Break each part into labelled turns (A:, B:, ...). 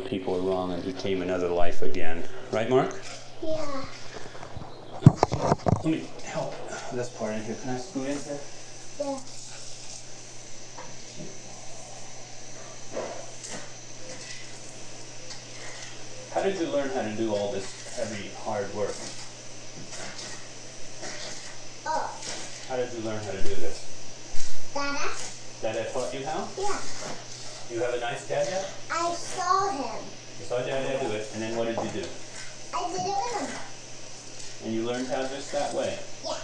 A: people are wrong and became another life again. Right, Mark?
B: Yeah.
A: Let me help this part in here. Can I scoot in here?
B: Yeah.
A: How did you learn how to do all this heavy, hard work?
B: Oh.
A: How did you learn how to do this?
B: Dada?
A: Dada taught you how?
B: Yeah.
A: You have a nice dad yet?
B: I saw him.
A: You saw Dada do it, and then what did you do?
B: I did it with him.
A: And you learned how just that way?
B: Yeah.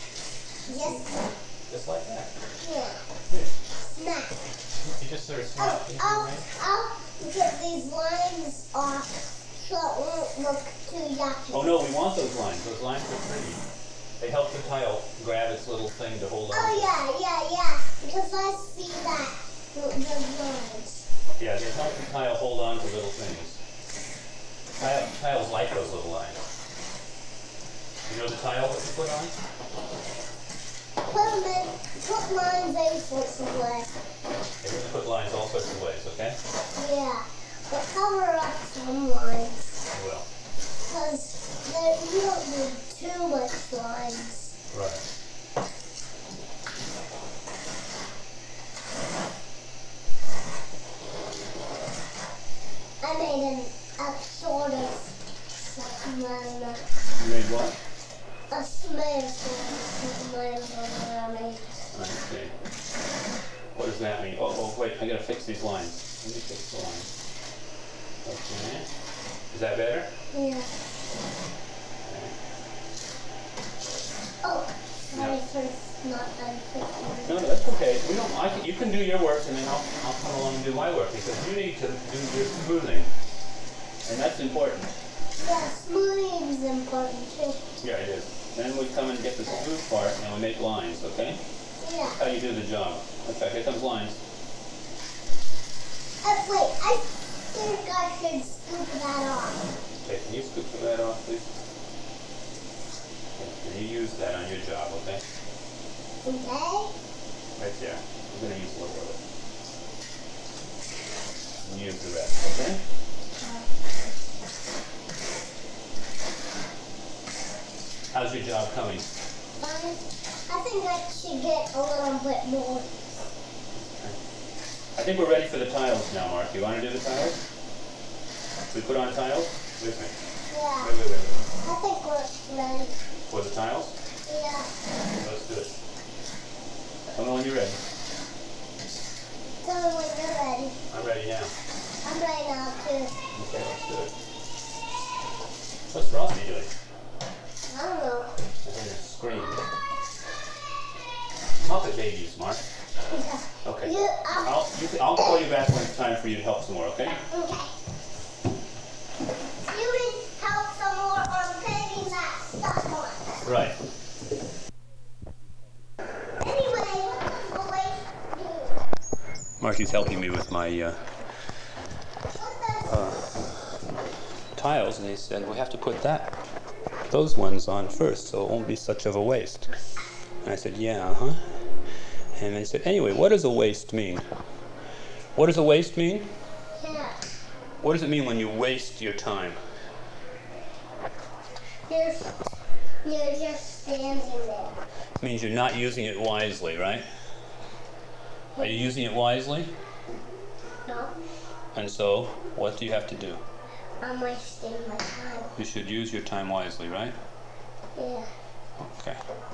A: Just like that?
B: Yeah.
A: Yeah.
B: Snap.
A: You just sort of snap.
B: I'll get these lines off so it won't look too yucky.
A: Oh no, we want those lines. Those lines are pretty. They help the tile grab its little thing to hold on.
B: Oh yeah. Because I see that those lines.
A: Yeah, they help the tile hold on to little things. Tiles like those little lines. You know the tile that you put on?
B: Put lines all sorts of ways.
A: You're going to put lines all sorts of ways, okay?
B: Yeah, but cover up some lines.
A: I will.
B: Because you don't need too much lines.
A: Right.
B: I made a sort of smell.
A: You made what?
B: A smell sort of smell.
A: Okay. What does that mean? Oh, wait, I gotta fix these lines. Let me fix the lines. Okay. Is that better?
B: Yeah.
A: Okay.
B: Oh, sorry for not unfixing.
A: No, that's okay. We don't. You can do your work, and then I'll come along and do my work because you need to do your smoothing, and that's important.
B: Yeah, smoothing is important too.
A: Yeah, it is. Then we come and get the smooth part, and we make lines. Okay?
B: Yeah.
A: That's how you do the job. Okay, here comes lines.
B: Wait, I think I should scoop that off.
A: Okay, can you scoop that off, please? Okay, and you use that on your job, okay?
B: Okay.
A: Right there. I'm going to use a little of it. And use the rest, okay? How's your job coming?
B: Fine. I think I should get a little bit more.
A: I think we're ready for the tiles now, Mark. You want to do the tiles? We put on tiles? With me.
B: Yeah.
A: Wait.
B: I think we're ready.
A: For the tiles?
B: Yeah.
A: Let's do it. Tell me when you're ready.
B: Tell me when you're ready.
A: I'm ready now.
B: I'm ready now too.
A: Okay, let's do it. What's Frosty doing?
B: I don't know.
A: I hear her scream. Muppet babies, Mark.
B: Yeah.
A: Okay.
B: I'll
A: I'll call you back when it's time for you to help some more, okay?
B: Okay. You can help some more on painting that stuff on.
A: Right.
B: Anyway, what does the waste do?
A: Marky's helping me with my
B: What does
A: tiles, and he said we have to put those ones on first, so it won't be such of a waste. And I said, yeah, And they said, anyway, what does a waste mean? What does a waste mean?
B: Yeah.
A: What does it mean when you waste your time?
B: You're just standing there.
A: It means you're not using it wisely, right? Are you using it wisely?
B: No,
A: And so, what do you have to do?
B: I'm wasting my time.
A: You should use your time wisely, right?
B: Yeah.
A: Okay.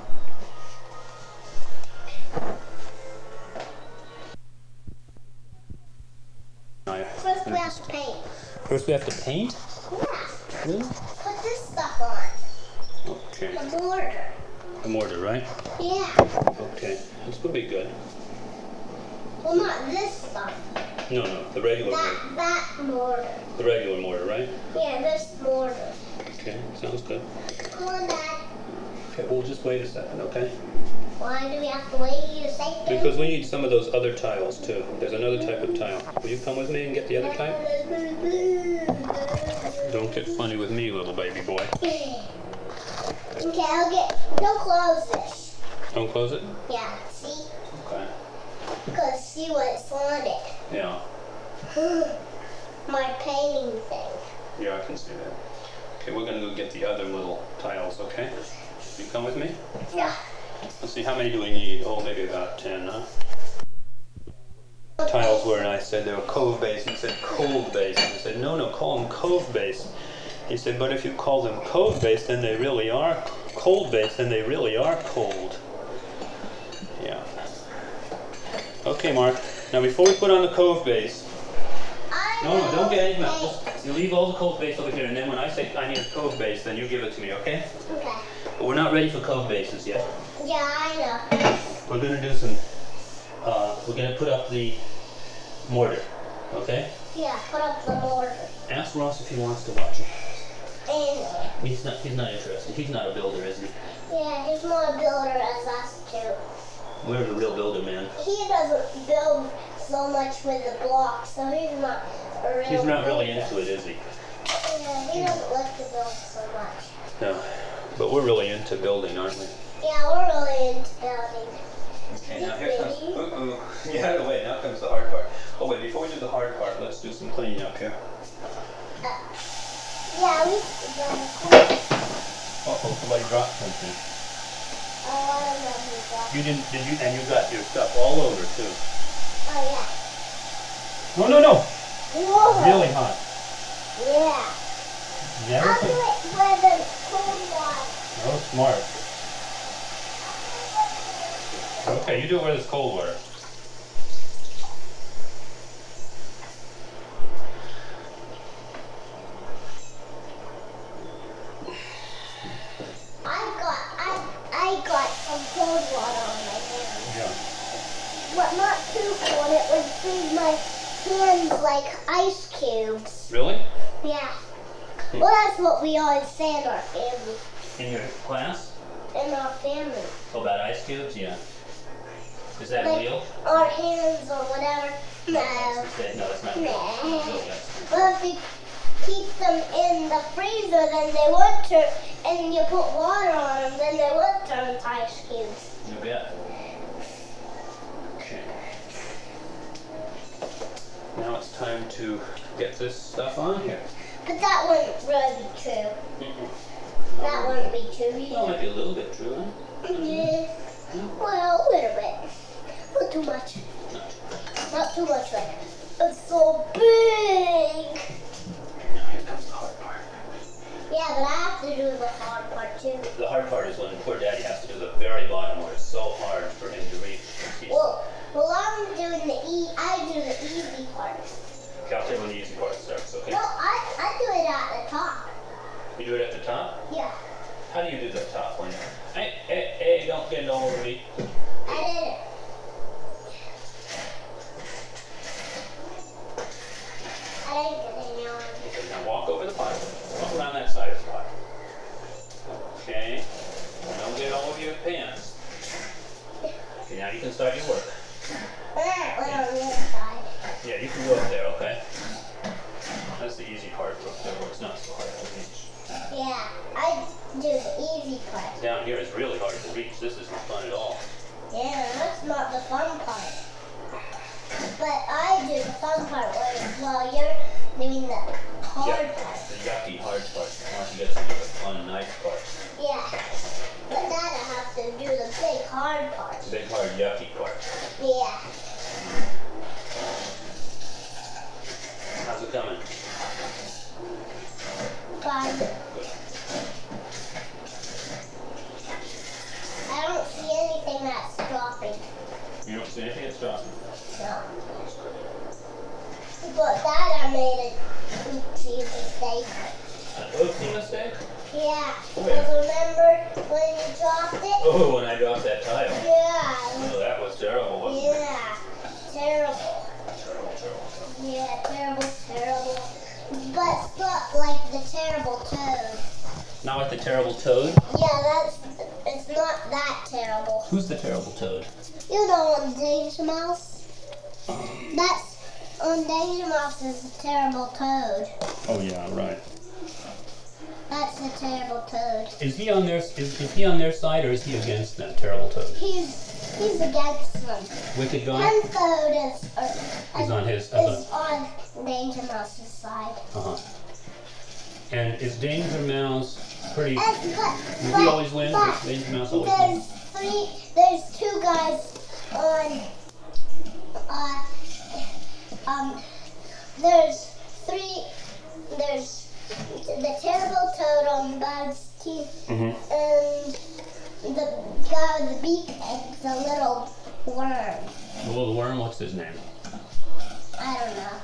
B: First we have to paint.
A: First we have to paint?
B: Yeah.
A: Really?
B: Put this stuff on.
A: Okay.
B: The mortar.
A: The mortar, right?
B: Yeah.
A: Okay. This will be good.
B: Well, not this stuff.
A: No, the regular mortar.
B: That mortar.
A: The regular mortar, right?
B: Yeah, this mortar.
A: Okay, sounds good.
B: Come on, Dad.
A: Okay, we'll just wait a second, okay?
B: Why do we have to wait you to say things?
A: Because we need some of those other tiles too. There's another type of tile. Will you come with me and get the other type? Don't get funny with me, little baby boy.
B: Okay, don't close this.
A: Don't close it?
B: Yeah, see?
A: Okay.
B: Because see what it's on it.
A: Yeah.
B: My painting
A: Yeah, I can see that. Okay, we're gonna go get the other little tiles, okay? You come with me?
B: Yeah.
A: Let's see, how many do we need? Oh, maybe about 10, huh? Tiles were, and I said they were cove base. He said cold base. And I said, no, call them cove base. He said, but if you call them cove base, then they really are cold base, then they really are cold. Yeah. Okay, Mark. Now before we put on the cove base, no, don't get anything else. Just you leave all the cove base over here, and then when I say I need a cove base, then you give it to me, okay?
B: Okay.
A: But we're not ready for cove bases yet.
B: Yeah, I know.
A: We're gonna do some. We're gonna put up the mortar, okay?
B: Yeah, put up the mortar.
A: Ask Ross if he wants to watch it.
B: And
A: He's not interested. He's not a builder, is he?
B: yeah, he's more a builder as us too.
A: We're the real builder, man.
B: He doesn't build so much with the blocks, so he's not a real
A: He's not really
B: builder.
A: into it, is he?
B: Yeah, he doesn't like to build so much.
A: No. But we're really into building, aren't we?
B: Yeah, we're really into building.
A: Okay, now here comes. Get out of the way. Now comes the hard part. Oh wait, before we do the hard part, let's do some cleaning up here.
B: Yeah, we
A: Uh-oh, somebody dropped something.
B: I don't know who that.
A: You didn't, did you? And you got your stuff all over too.
B: Oh yeah.
A: No.
B: Whoa.
A: Really hot.
B: Yeah.
A: Never
B: I'll do
A: could.
B: it with the cold water.
A: Oh, smart. Okay, you do it where there's cold water.
B: I got some cold water on my hands.
A: Yeah.
B: But not too cold. It would freeze my hands like ice cubes.
A: Really?
B: Yeah. Well, that's what we always say in our family.
A: In your class?
B: In our family.
A: Oh, about ice cubes? Yeah. Is that
B: Like
A: real?
B: our hands or whatever. No.
A: No, it's not real.
B: No.
A: Really ice.
B: Well, if you keep them in the freezer, then they would turn, and you put water on them, then they would turn to ice cubes.
A: You bet. Okay. Now it's time to get this stuff on here.
B: But that wouldn't really be true. That wouldn't be true
A: Well, it
B: either.
A: might be a little bit true, huh?
B: Yeah. Well, a little bit. Not too much. Not too much, like, it's so big.
A: Now here comes the hard part.
B: Yeah, but I have to do the hard part too.
A: The hard part is when poor Daddy has to do the very bottom where it's so hard for him to reach.
B: Well, I'm doing I do the easy part.
A: Okay, I'll tell you when the easy part starts, okay?
B: No, I do it at the top.
A: You do it at the top?
B: Yeah,
A: How do you do the top one? Hey, don't get all over me.
B: I did it. I didn't get any on.
A: Okay, now walk over the pot. Walk around that side of the pot. Okay. Don't get all over your pants. Okay, now you can start your work.
B: That went on the other side.
A: Yeah, you can go up there, okay? That's the easy part up there where it's not so hard to reach.
B: Yeah, I do the easy part.
A: Down here is really hard to reach. This isn't fun at all.
B: Yeah, that's not the fun part. But I do the fun part while you're doing the hard part.
A: The yucky hard part. Why don't you get to do the fun, nice part?
B: Yeah. But then I have to do the big hard part.
A: The big, hard, yucky part.
B: Yeah.
A: How's it coming?
B: Fun.
A: Good.
B: I don't see anything that's dropping.
A: You don't see anything that's dropping?
B: No. But that I made a oopsie mistake.
A: An oopsie mistake?
B: Yeah.
A: Where?
B: Because remember when you dropped it?
A: Oh, when I dropped that tile.
B: Yeah.
A: Oh, that was terrible, wasn't it?
B: Yeah. Terrible.
A: Terrible.
B: Yeah, terrible. But not like the terrible toad.
A: Not like the terrible toad?
B: Yeah, it's not that terrible.
A: Who's the terrible toad?
B: You know on Danger Mouse? That's on Danger Mouse is the terrible toad.
A: Oh yeah, right.
B: That's the terrible toad.
A: Is he on their side or is he against them, terrible toad?
B: He's against them.
A: Wicked guy?
B: Toad
A: He's on his
B: is on Danger Mouse's side.
A: Uh-huh. And is Danger Mouse pretty?
B: But,
A: Does he always win? Does Danger Mouse always win?
B: there's two guys on. There's three. There's the Terrible Toad on Bug's team, and the guy with the beak and the little worm.
A: The little worm. What's his name?
B: I don't know.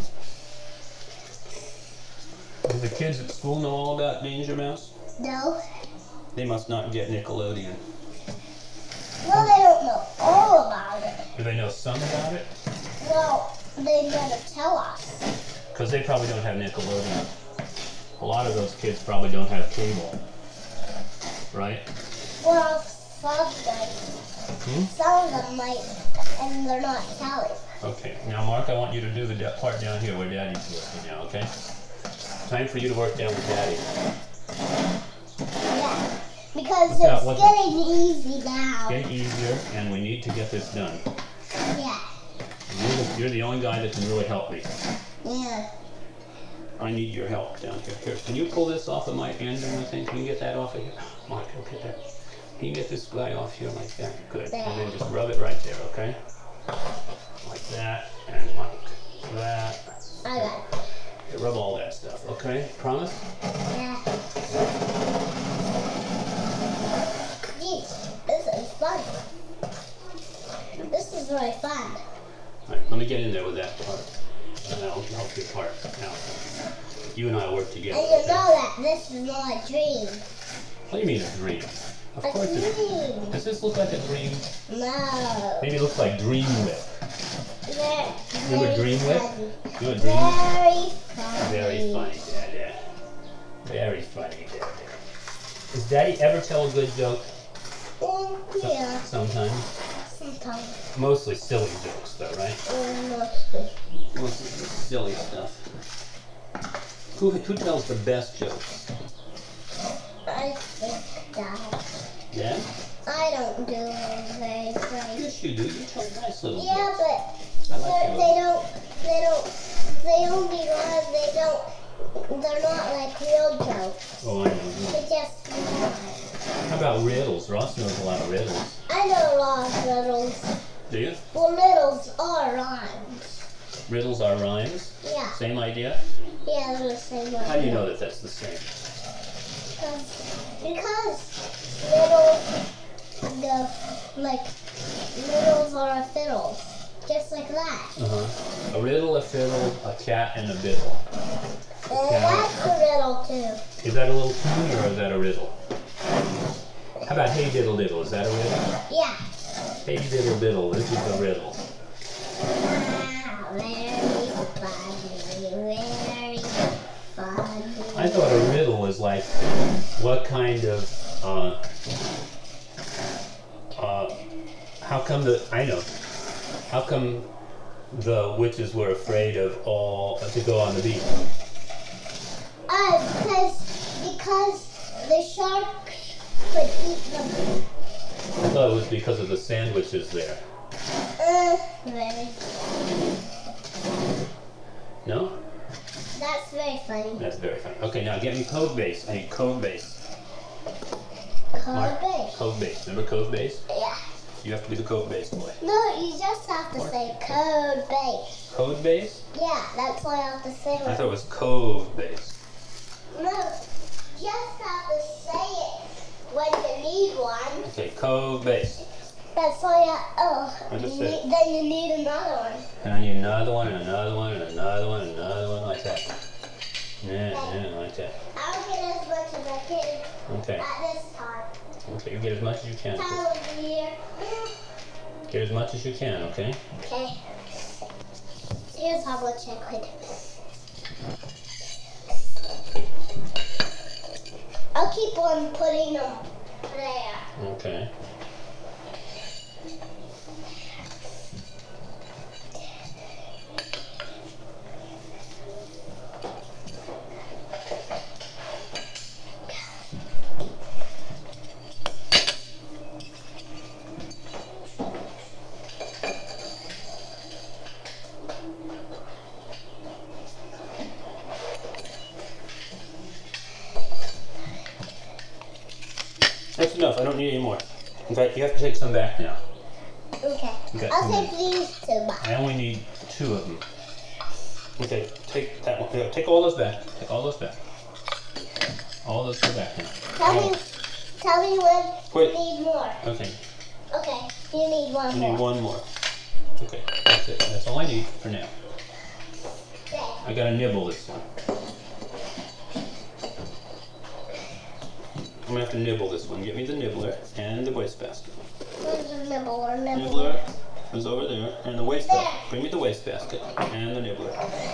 A: Do the kids at school know all about Danger Mouse?
B: No.
A: They must not get Nickelodeon.
B: Well, they don't know all about it.
A: Do they know some about it?
B: Well, they never tell us.
A: Because they probably don't have Nickelodeon. A lot of those kids probably don't have cable. Right?
B: Well, some might. Some of them might, and they're not telling.
A: Okay. Now, Mark, I want you to do the part down here where Daddy's working now, okay? Time for you to work down with Daddy.
B: Yeah. Because
A: What's
B: it's getting easy now.
A: It's getting easier, and we need to get this done.
B: Yeah.
A: You're the only guy that can really help me.
B: Yeah.
A: I need your help down here. Here, can you pull this off of my engine, I think? Can you get that off of here? Mark, look at that. Can you get this guy off here like that? Good.
B: There.
A: And then just rub it right there, okay? Like that, and like that.
B: I got it.
A: Okay, rub all that stuff, okay? Promise?
B: Yeah. Geez, this is fun. This is really fun.
A: All right, let me get in there with that part. And I'll help you apart. Now, you and I will work together.
B: And you know that this is not a dream.
A: What do you mean a dream? Of course it is.
B: dream.
A: Does this look like a dream?
B: No.
A: Maybe it looks like Dream Whip.
B: Remember
A: Dream Whip?
B: funny.
A: You a Dream Whip?
B: Very funny.
A: Very funny, Dad. Very funny, Dad. Does Daddy ever tell a good joke?
B: Yeah.
A: Sometimes.
B: Sometimes.
A: Mostly silly jokes, though, right?
B: Mostly.
A: Mostly silly stuff. Who tells the best jokes?
B: I think that.
A: Yeah?
B: I don't do it very funny.
A: Yes, you do. You tell nice little
B: Yeah,
A: jokes.
B: but
A: I like your
B: they don't belong, they're not like real jokes.
A: Oh, I know.
B: They just
A: How about riddles? Ross knows a lot of riddles.
B: I know a lot of riddles.
A: Do you?
B: Well, riddles are rhymes.
A: Riddles are rhymes?
B: Yeah.
A: Same idea?
B: Yeah, they're the same way.
A: How do you know that that's the same?
B: Because riddles are a fiddle. Just like that.
A: A riddle, a fiddle, a cat, and a biddle.
B: And that's a riddle too.
A: Is that a little tune or is that a riddle? How about hey diddle diddle? Is that a riddle?
B: Yeah.
A: Hey diddle diddle, this is a riddle.
B: Wow, very funny.
A: I thought a riddle was like what kind of how come the witches were afraid of to go on the beach?
B: Because the sharks could eat them.
A: I thought it was because of the sandwiches there.
B: Very.
A: No?
B: That's very funny.
A: That's very funny. Okay, now get me code base. I need code base.
B: Code base.
A: Code base. Remember code base?
B: Yeah.
A: You have to be the code base boy.
B: No, you just have to say code base.
A: Code base?
B: Yeah, that's what I have to say.
A: I thought it was cove base.
B: No, you just have to say it when you need one.
A: Okay, cove base.
B: That's why
A: I just said it.
B: then you need another one.
A: And I need another one, and another one, and another one, and another one like that. Yeah, like that.
B: I'll get as much as I can
A: Okay.
B: at this time.
A: Okay, you get as much as you can.
B: Time of the year.
A: Get as much as you can, okay?
B: Okay. Here's how much I could. I'll keep on putting them there.
A: Okay. I don't need any more. In fact, you have to take some back now.
B: Okay.
A: Okay,
B: I'll take these two back.
A: I only need 2 of them. Okay, take that one. Yeah, take all those back. Take all those back. All those go back now.
B: Tell me when
A: Wait.
B: you need more.
A: Okay,
B: Okay, you need one
A: I
B: more.
A: need 1 more. Okay, that's it. That's all I need for now.
B: Okay.
A: I gotta nibble this one. I'm gonna have to nibble this one. Get me the nibbler and the wastebasket.
B: Where's the nibbler?
A: Nibbler is over there, and the wastebasket.
B: There.
A: Bring me the wastebasket and the nibbler.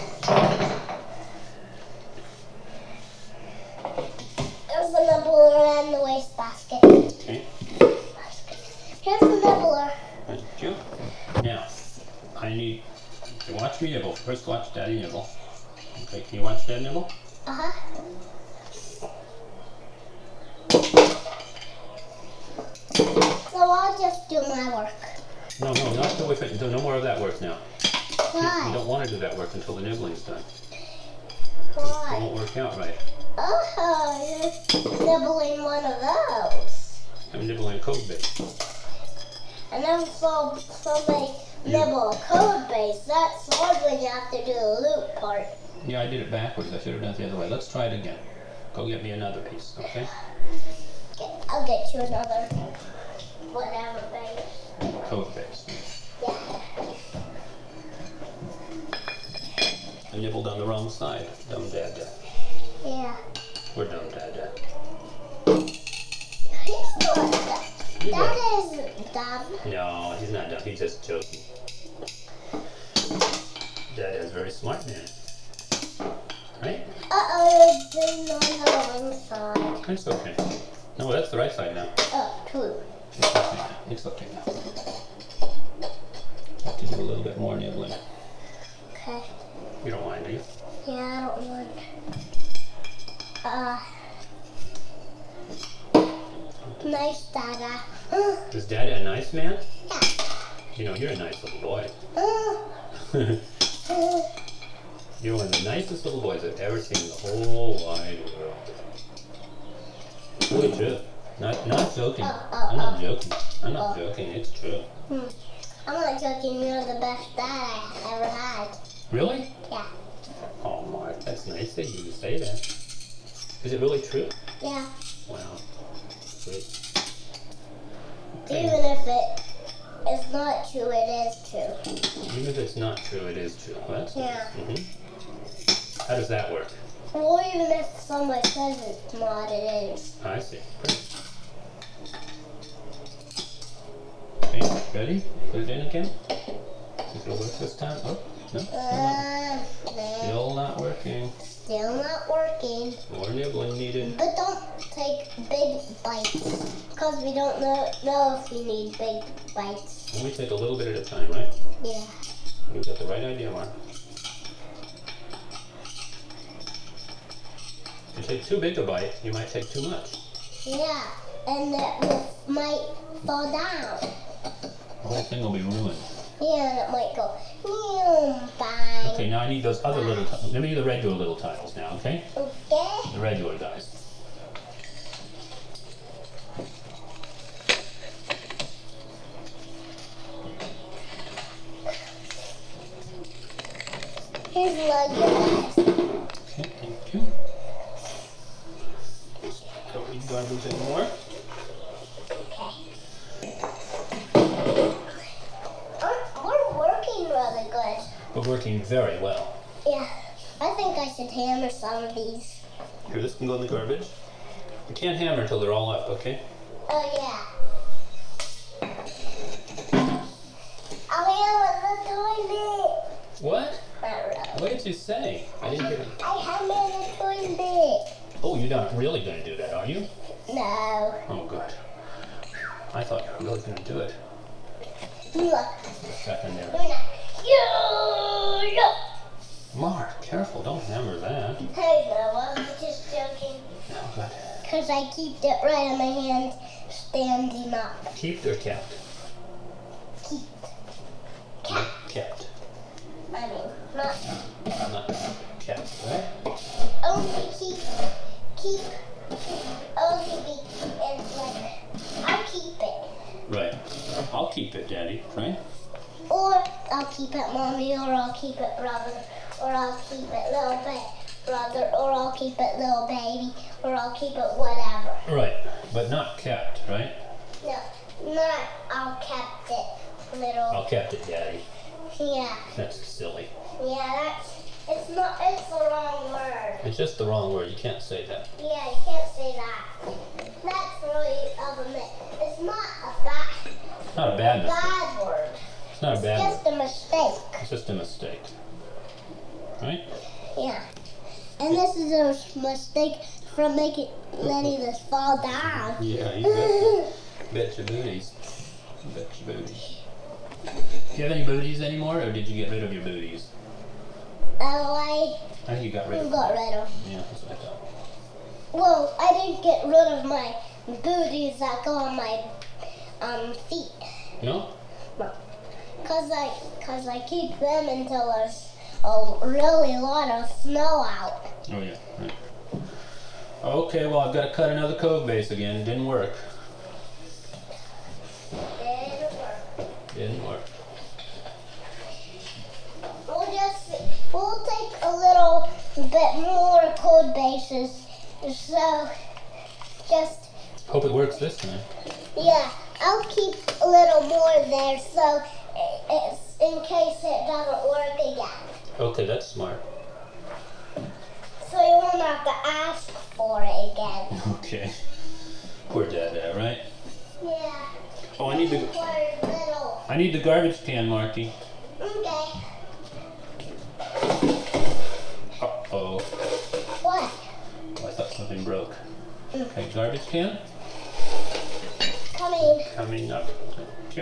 B: There's the nibbler and the wastebasket.
A: Okay,
B: Here's the nibbler.
A: thank you. Now, I need to watch me nibble. First, watch Daddy nibble. Okay, can you watch Dad nibble?
B: Uh-huh. So I'll just do my work.
A: No, not till we finish. No more of that work now. You
B: Why?
A: don't want to do that work until the nibbling's done. It
B: Why?
A: won't work out right.
B: Oh, you're nibbling one of those.
A: I'm nibbling a code base.
B: And then somebody nibble a code base. That's hard when you have to do the loop part.
A: Yeah, I did it backwards. I should have done it the other way. Let's try it again. Go get me another piece, okay?
B: Okay, I'll get you another whatever base.
A: Code base.
B: Yeah.
A: I nibbled on the wrong side. Dumb dad.
B: Yeah.
A: We're dumb dad.
B: He's not dumb. That is dumb.
A: No, he's not dumb. He's just joking. Dad is very smart man. Right?
B: Uh-oh, it's on the wrong side.
A: That's okay. No, that's the right side now.
B: Oh, true.
A: It's okay now. Have to do a little bit more nibbling.
B: Okay.
A: You don't mind, do you?
B: Yeah, I don't want. Nice, Dada.
A: Is Dad a nice man?
B: Yeah.
A: You know, you're a nice little boy.
B: Uh,
A: You're one of the nicest little boys I've ever seen in the whole wide world. It's really true. Not joking. I'm not joking. I'm not joking. It's true.
B: I'm not joking. You're the best dad I ever had.
A: Really?
B: Yeah.
A: Oh, Mark, that's nice that you say that. Is it really true?
B: Yeah.
A: Wow. Sweet.
B: Even if it is not true, it is true.
A: Even if it's not true, it is true. Well, that's
B: Yeah.
A: nice. How does that work?
B: Or even if somebody says it's not, it is.
A: I see. Great. Okay, ready? Put it in again. Is it work this time? Oh, no. Still not working.
B: Still not working.
A: More nibbling needed.
B: But don't take big bites, because we don't know if we need big bites.
A: Only take a little bit at a time, right?
B: Yeah.
A: You've got the right idea, Mark. If you take too big a bite, you might take too much.
B: Yeah, and it might fall down.
A: The whole thing will be ruined.
B: Yeah, and it might go, bang.
A: Okay, now I need those other little tiles. Let me do the regular little tiles now, okay?
B: Okay.
A: The regular guys.
B: Here's Lego.
A: Okay, thank you. Don't need garbage anymore.
B: We're working really good.
A: We're working very well.
B: Yeah, I think I should hammer some of these.
A: Here, this can go in the garbage. You can't hammer until they're all up, okay?
B: Oh yeah. I'll hammer the toilet.
A: What?
B: Not really.
A: What did you say? I didn't hear you.
B: I hammer the toilet.
A: Oh, you're not really going to do that, are you?
B: No.
A: Oh, good. I thought you were really going to do it.
B: Look.
A: Just a second there.
B: Look.
A: Mark, careful. Don't hammer that.
B: Hey, no, I'm just joking.
A: Oh, good.
B: Because I keep it right in my hand, standing up.
A: Kept or kept?
B: Keep.
A: Kept.
B: I mean, not
A: Not kept, right?
B: only keep, only be, it's like,
A: keep it, Daddy, right?
B: Or I'll keep it mommy, or I'll keep it brother, or I'll keep it little brother, or I'll keep it little baby, or I'll keep it whatever.
A: Right, but not kept, right?
B: No, not I'll kept it little.
A: I'll kept it, Daddy.
B: Yeah.
A: That's silly.
B: Yeah, it's the wrong word.
A: It's just the wrong word. You can't say that.
B: Yeah, you can't say that. That's really it's not a bad.
A: It's not a bad mistake.
B: Bad word.
A: It's not a bad
B: Just
A: word.
B: a mistake.
A: It's just a mistake. Right?
B: Yeah. And this is a mistake from letting this fall down.
A: Yeah, you bet your booties. Bet your booties. Do you have any booties anymore, or did you get rid of your booties?
B: I
A: think you got rid of them.
B: got rid of.
A: Yeah, that's what I thought.
B: Well, I didn't get rid of my booties that go on my feet.
A: No?
B: No. Cause I keep them until there's a really lot of snow out.
A: Oh yeah. Right. Okay, well I've got to cut another code base again. It didn't work. Didn't work.
B: We'll take a little bit more code bases. So just
A: Hope it works this time.
B: yeah, I'll keep a little more there so it's in case it doesn't work again.
A: Okay, that's smart.
B: So you won't have to ask for it again.
A: Okay. Poor Dada, right?
B: Yeah.
A: Oh, I need the garbage can, Marky.
B: Okay.
A: Uh-oh.
B: What?
A: Oh, I thought something broke. Okay, garbage can. Coming up. Yep.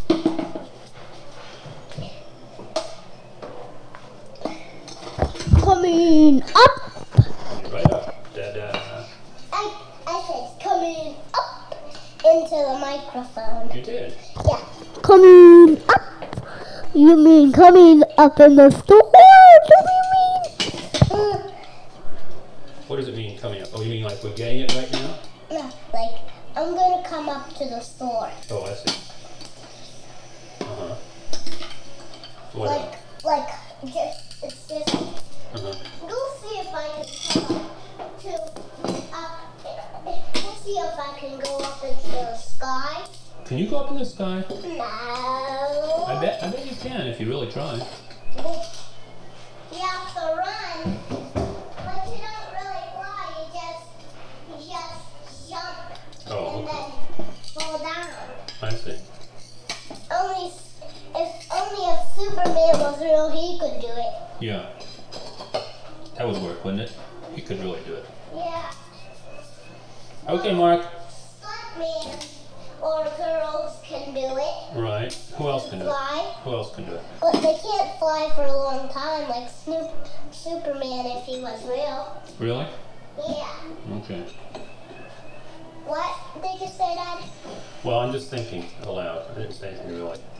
B: Coming up.
A: Coming right up. Dada.
B: I said coming up into the microphone.
A: You did.
B: Yeah. Coming up. You mean coming up in the store? Do you mean?
A: What does it mean coming up? Oh, you mean like we're getting it right now?
B: No, like I'm gonna come up to the store.
A: Oh, I see. Uh-huh. What else?
B: It's just.
A: Uh-huh.
B: We'll see if I can come up to we'll see if I can go up into the sky.
A: Can you go up in the sky?
B: No.
A: I bet you can if you really try.
B: You have to run, but you don't really fly. You just jump and then fall down.
A: I see.
B: Only if Superman was real, he could do it.
A: Yeah. That would work, wouldn't it? He could really do it.
B: Yeah.
A: Okay, Mark.
B: Stuntman or girls can do it.
A: Right. Who else can do it?
B: Fly.
A: Who else can do it?
B: But they can't fly for a long time like Superman if he was real.
A: Really?
B: Yeah.
A: Okay.
B: What did you say, Dad?
A: Well, I'm just thinking aloud. I didn't say anything really.